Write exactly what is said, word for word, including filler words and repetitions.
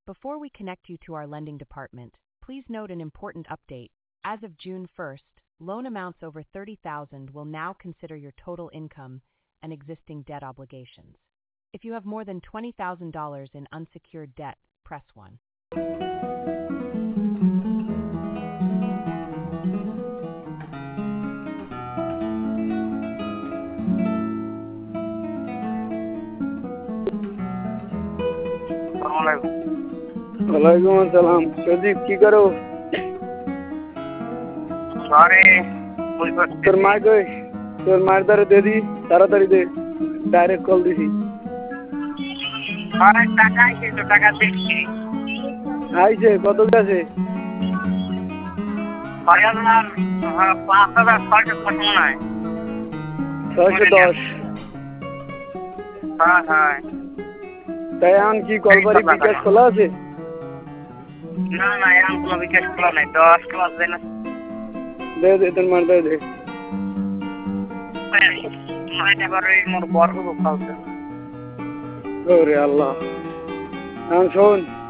Before we connect you to our lending department, please note an important update. As of June first, loan amounts over thirty thousand dollars will now consider your total income and existing debt obligations. If you have more than twenty thousand dollars in unsecured debt, press one. वालेकुम अस्सलाम। प्रदीप की करो? अरे তোর মা কই? তোর মার দ্বারা দে দি, তাড়াতাড়ি দে, ডাইরেক্ট কল দিছি। আরে টাকা আইছে তো, টাকা দেখছি। আইছে কত আছে? ছয় হাজার পাঁচ হাজার ছয়শো পঁচান্ন নয় ছয়শো দশ। হ্যাঁ হ্যাঁ। তাই এখন কি কলবারি বিকাশ খোলা আছে? না না, এখন কোনো বিকাশ খোলা নাই। দশ ক্লাস দেয় না। দে দে তোর মার দে দে। এবার ওই মোর বর্গ ফালছে। ওরে আল্লাহ। এখন শোন,